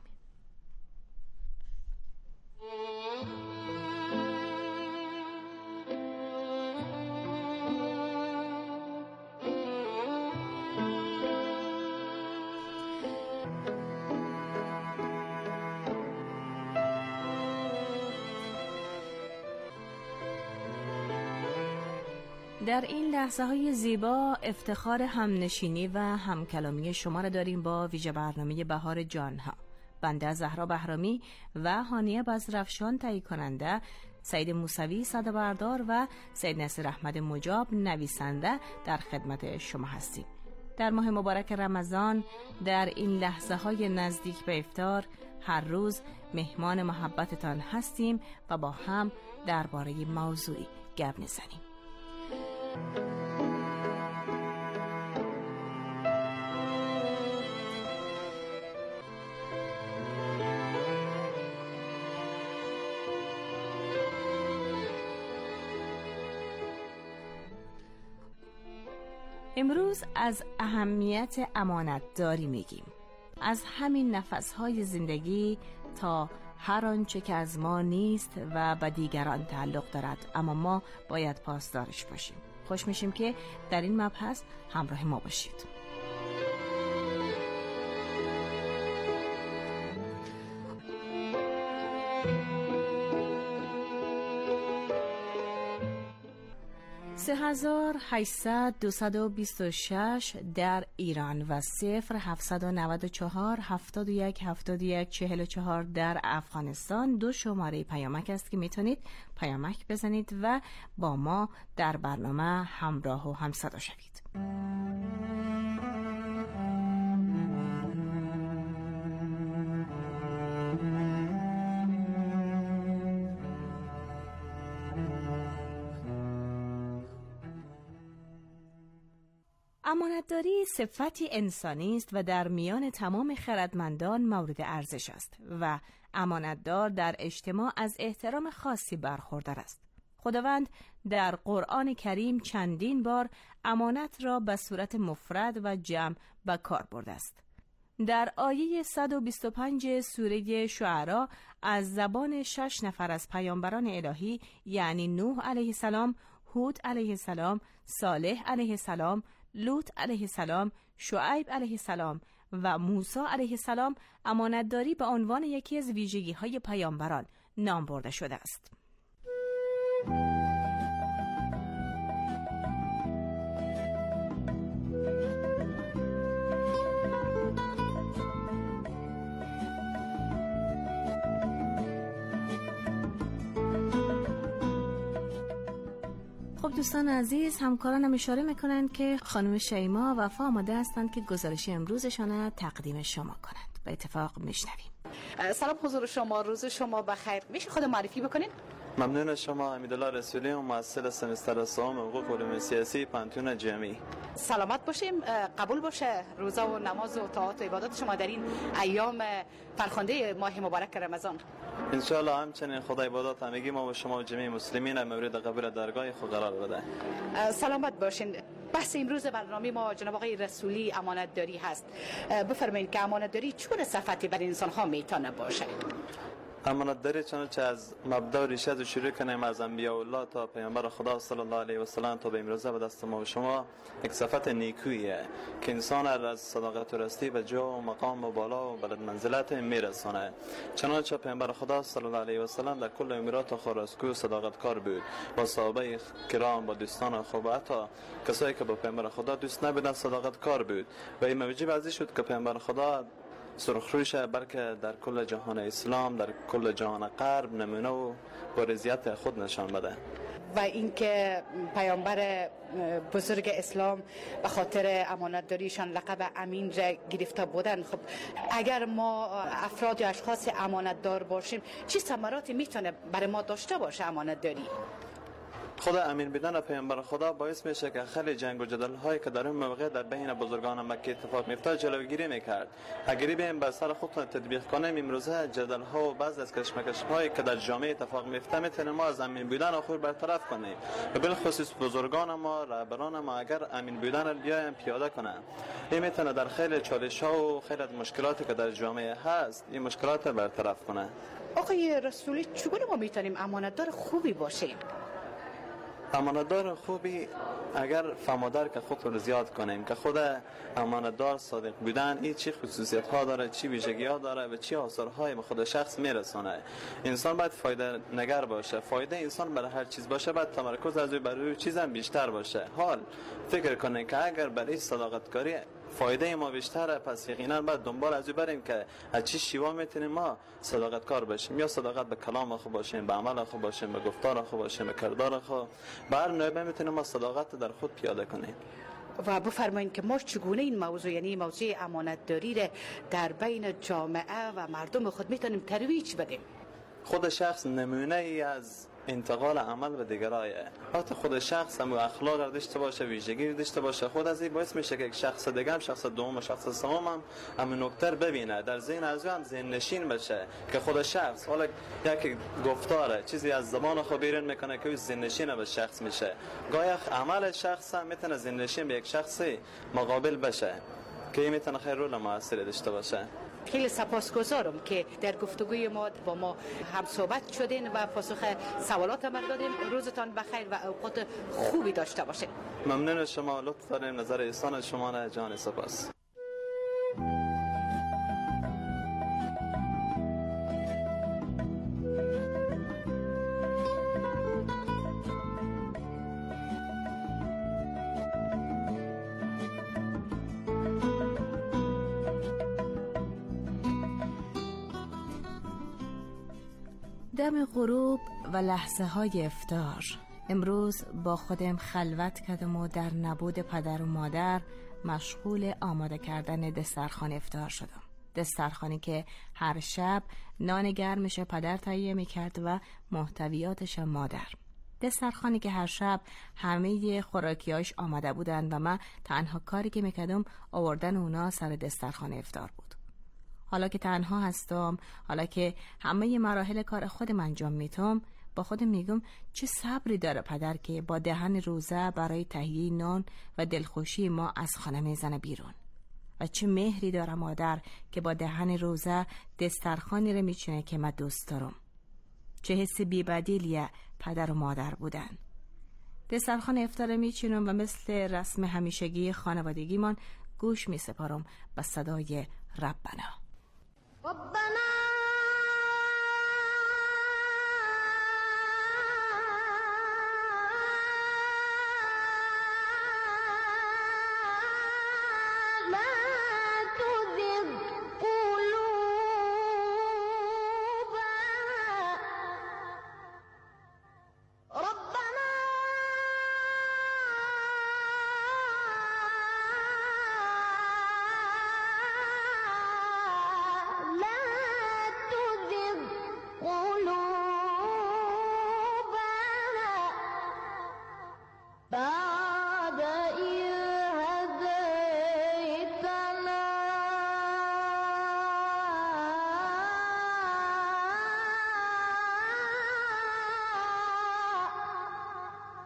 در این لحظه های زیبا افتخار همنشینی و همکلامی شما را داریم با ویژه برنامه بهار جانها. بنده زهرا بهرامی و هانیه بزرفشان تهیه کننده، سعید موسوی صدا بردار و سید نصیر احمد مجاب نویسنده در خدمت شما هستیم. در ماه مبارک رمضان در این لحظه های نزدیک به افطار هر روز مهمان محبتتان هستیم و با هم درباره موضوعی گپ می‌زنیم. امروز از اهمیت امانتداری میگیم، از همین نفسهای زندگی تا هر آنچه که از ما نیست و به دیگران تعلق دارد اما ما باید پاسدارش باشیم. خوش میشیم که در این مبحث همراه ما باشید. سه هزار هشتصد دوصد و بیست و شش در ایران و صفر هفتصد و نود و چهار هفتاد و یک هفتاد و یک چهل و چهار در افغانستان دو شماره پیامک است که میتونید پیامک بزنید و با ما در برنامه همراه و همصدا شوید. امانتداری صفتی انسانی است و در میان تمام خردمندان مورد ارزش است و امانتدار در اجتماع از احترام خاصی برخوردار است. خداوند در قرآن کریم چندین بار امانت را به صورت مفرد و جمع به کار برده است. در آیه صد و بیست و پنج سوره شعرا از زبان شش نفر از پیامبران الهی یعنی نوح علیه السلام، هود علیه السلام، صالح علیه السلام، لوط علیه السلام، شعیب علیه السلام و موسی علیه السلام امانتداری به عنوان یکی از ویژگی‌های پیامبران نام برده شده است. خب دوستان عزیز، همکارانم اشاره میکنند که خانم شیما و وفا آماده هستند که گزارش امروزشان تقدیم شما کنند. به اتفاق میشنویم. سلام حضور شما، روز شما بخیر. میشه خود معرفی بکنین؟ ممنون از شما. امیدالله رسولی، مؤسس سمستر سوم حقوق علوم سیاسی پانتون جمعی. سلامت باشیم. قبول باشه روزه و نماز و طاعات و عبادات شما در این ایام فرخنده ماه مبارک رمضان. ان شاء الله همچنین خدا عبادات همگی ما و شما و جمعی مسلمین مورد قبول درگاه خود قرار بده. سلامت باشین. بحث امروز برنامه ما جناب آقای رسولی امانت داری هست. بفرمایید که امانت داری چون صفتی بر انسان ها میتونه باشه؟ امانت داری چنانچه از مبدا و ریشه از شروع کنیم از انبیاء الله تا پیامبر خدا صلی الله علیه و سلم تا به امروزه به دست ما و شما یک صفت نیکویه که انسان از صداقت و راستی به جا و مقام و بالا و بلند منزلت میرسونه. چنانچه پیامبر خدا صلی الله علیه و سلم در کل امورات خود راستگو و صداقتکار بود. با صحابه کرام، با دوستان خوب، حتی کسایی که با پیامبر خدا دوست نبودن صداقتکار بود و این موجب ازی شد که پیامبر خدا سرخروش بلکه در کل جهان اسلام، در کل جهان غرب نمونه و بارزیت خود نشان بده. و اینکه پیامبر بزرگ اسلام به خاطر امانت داریشان لقب امین را گرفته بودن. خب اگر ما افراد یا اشخاص امانت دار باشیم چه ثمراتی میتونه برای ما داشته باشه امانت داری؟ خود امین بودن پیامبر خدا باعث میشه که خیلی جنگ و جدل هایی که در اون موقع در بین بزرگان مکه اتفاق میفته جلوگیری میکرد. اگری بیم بر سر خودتون تطبیق کنیم امروزه جدل ها و بعض از کشمکش هایی که در جامعه اتفاق میفته میتونیم ما از امین بودن آخر برطرف کنیم و بالخصوص بزرگان ما، رهبران ما اگر امین بودن رو بیایم پیاده کنن، این میتونه در خیلی چالش ها و خیلی مشکلاتی که در جامعه هست این مشکلات برطرف کنه. آقای رسولی، چگونه ما میتونیم امانتدار خوبی باشیم؟ امانتدار خوبی اگر فهمادار که خود رو زیاد کنیم که خود امانتدار صادق بودن این چی خصوصیت ها داره، چی ویژگی ها داره و چی آثارهای به خود شخص میرسونه. انسان باید فایده نگر باشه. فایده انسان برای هر چیز باشه باید تمرکز از روی برای چیز هم بیشتر باشه. حال فکر کنه که اگر برای صداقتکاری فایده ما بیشتره، پس یقینا باید دنبال از بریم که از چه شیوه میتونیم ما صداقتکار باشیم. یا صداقت به کلام خود باشیم، به عمل خود باشیم، به گفتار خود باشیم، به کردار خود. به هر نوعی میتونیم ما صداقت در خود پیاده کنیم. و بفرمایید که ما چگونه این موضوع یعنی موضوع امانت داری را در بین جامعه و مردم خود میتونیم ترویج بدیم؟ خود شخص نمونه ای از انتقال عمل به دیگرایه. وقتی خود شخص هم اخلاق داشته باشه، ویژگی داشته باشه، خود از این باعث میشه که یک شخص دیگه هم، شخص دوم و شخص سوم هم همین نکته ببینه، در ذهن از هم ذهن نشین بشه که خود شخص حالا یک گفتاره چیزی از زبان خود بیرون میکنه که ذهن نشین به شخص میشه. گاهی عمل شخص هم میتونه ذهن نشین به یک شخصی مقابل بشه که این میتونه خیلی رول موثری داشته باشه. خیلی سپاسگزارم که در گفتگوی ما با ما هم صحبت شدین و پاسخ سوالات ما دادین. روزتان بخیر و اوقات خوبی داشته باشین. ممنون از شما. لطف داریم. نظر احسان شما نه جان سپاس. دم غروب و لحظه های افطار امروز با خودم خلوت کردم و در نبود پدر و مادر مشغول آماده کردن دسترخوان افطار شدم. دسترخوانی که هر شب نان گرمش پدر تهیه میکرد و محتویاتش مادر. دسترخوانی که هر شب همه خوراکیاش آماده بودن و من تنها کاری که میکردم آوردن اونا سر دسترخوان افطار بود. حالا که تنها هستم، حالا که همه مراحل کار خودم انجام میتم، با خودم میگم چه صبری داره پدر که با دهن روزه برای تهیه نان و دلخوشی ما از خانه میزنه بیرون، و چه مهری داره مادر که با دهن روزه دسترخوانی رو میچینه که من دوست دارم. چه حس بی‌بدیلیه پدر و مادر بودن. دسترخوان افطار میچینم و مثل رسم همیشگی خانوادگیمان گوش میسپارم به صدای ربنا. ربنا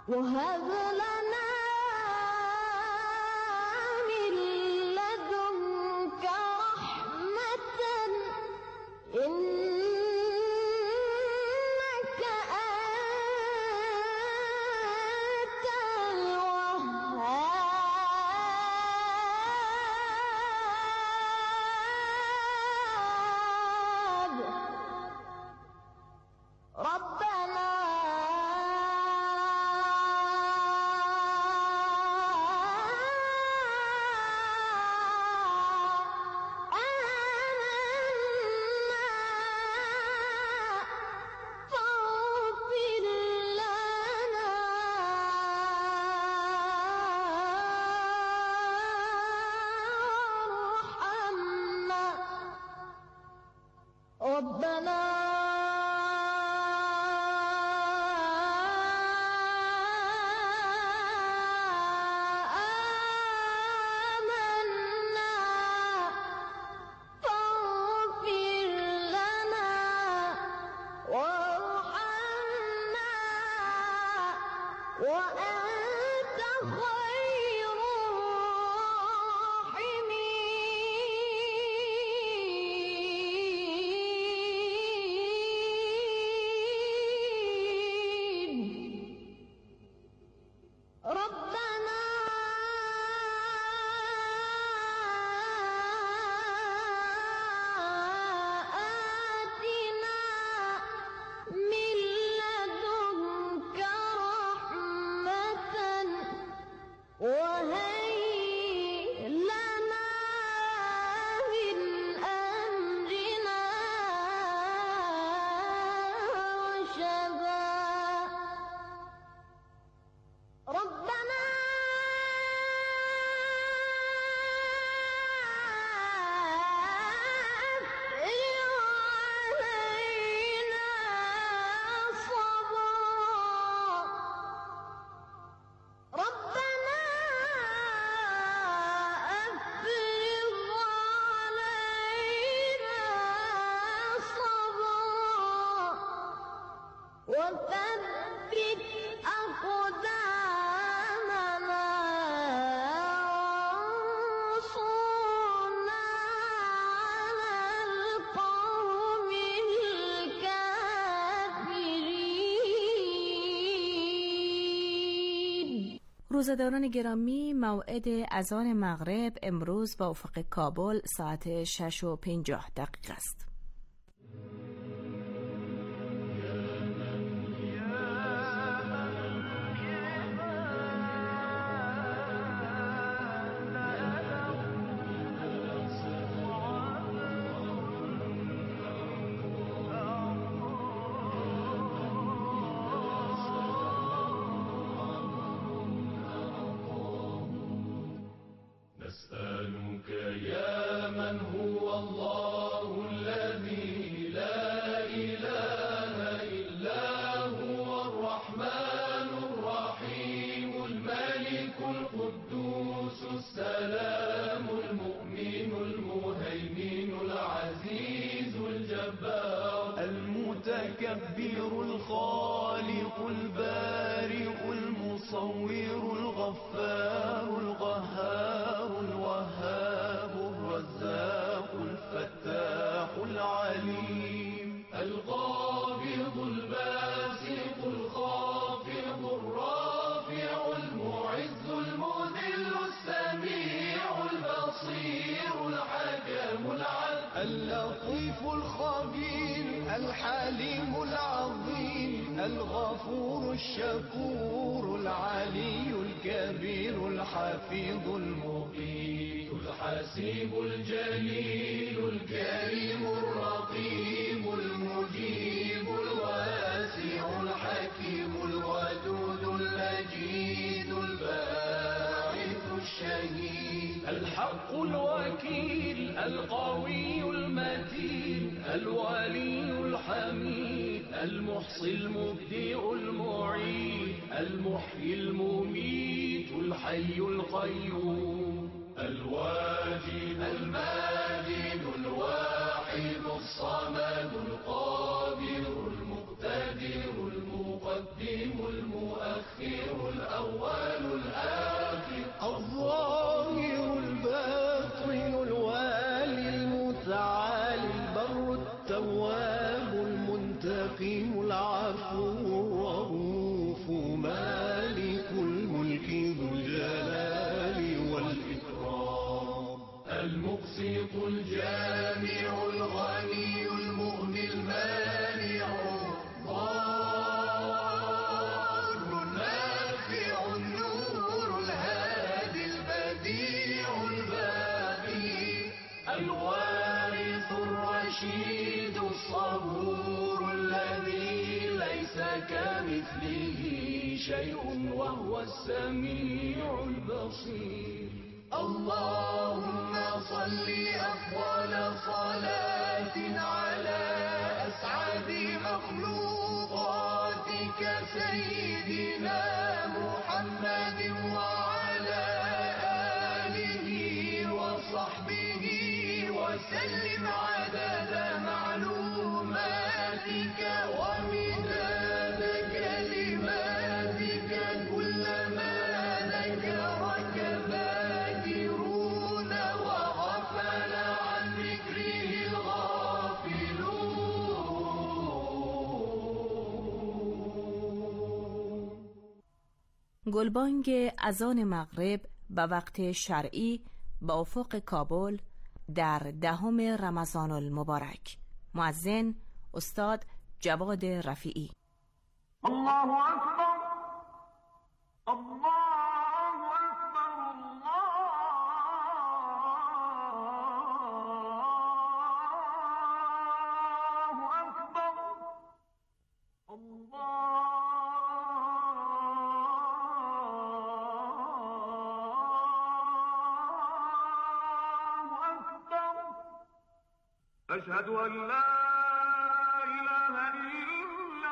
وهب لنا من لدنك رحمة إنك أنت الوهاب ربنا ربنا آمنا فاغفر لنا وارحمنا وأنت خير ربنا آتنا من لدنك رحمة وهيئ لنا من أمرنا رشدا ربنا أفرغ علينا صبرا ربنا أفرغ علينا صبرا وثبت أقدامنا وانصرنا على القوم الكافرين. روزداران گرامی، موعد اذان مغرب امروز با افق کابل ساعت شش و پنجاه دقیقه است. نسألك يا من هو الله الذي لا إله إلا هو الرحمن الرحيم الملك القدوس السلام المؤمن المهيمن العزيز الجبار المتكبر الخالق البارئ المصور الغفار القهار الوهاب الرزاق الفتاح العليم القابض الباسط الخافض الرافع المعز المذل السميع البصير الحكم العدل اللطيف الخبير الحليم العظيم الغفور الشكور العلي الكبير الحفيظ المقيت الحسيب الجليل الكريم الرقيب المجيب الواسع الحكيم الودود المجيد الباعث الشهيد الحق الوكيل القوي المتين الولي الحميد المحصي المبدئ المعيد المحيي المميت الحي القيوم الواجد الماجد الواحد الصمد القادر المقتدر المقدم المؤخر الجامع الغني المغني المانع الضار النافع النور الهادي البديع الباقي الوارث الرشيد الصبور الذي ليس كمثله شيء وهو السميع البصير. اللهم صل أفضل صلاة على أسعد مخلوقاتك سيدنا محمد وعلى آله وصحبه وسلم عدد معلوماتك ومداد كلماتك كلما ذكرك ذاكرون وغفل عن ذكره الغافلون. گلبانگ اذان مغرب به وقت شرعی به افق کابل در دهم رمضان المبارک. مؤذن استاد جواد رفیعی. الله اکبر، الله اکبر، الله اکبر، الله اکبر. اشهد ان لا اله الا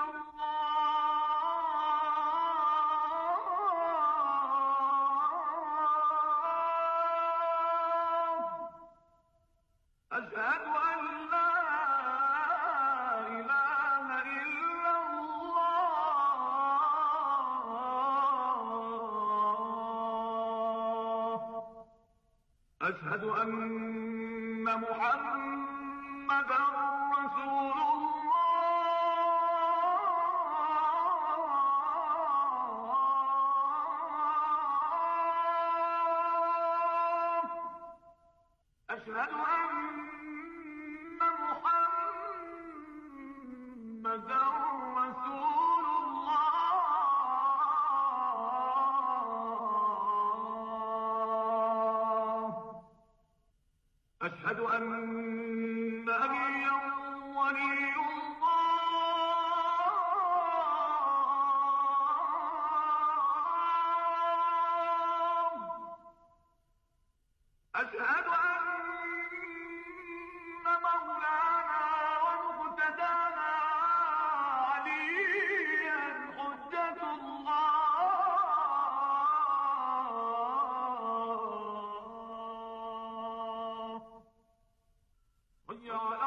الله، اشهد ان لا اله الا الله، اشهد ان محمدا رسول الله، أشهد أن محمدا رسول الله، أشهد أن نبيا ولي الله، أشهد أن مولانا ومقتدانا عليا حجة الله. حي على